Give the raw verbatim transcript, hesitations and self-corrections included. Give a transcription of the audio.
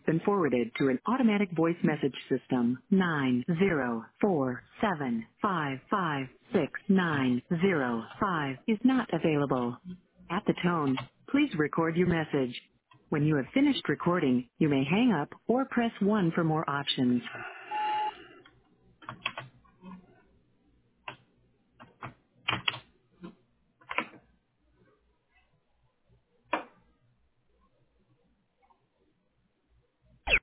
been forwarded to an automatic voice message system. nine zero four seven five five six nine zero five is not available. At the tone, please record your message. When you have finished recording, you may hang up or press one for more options.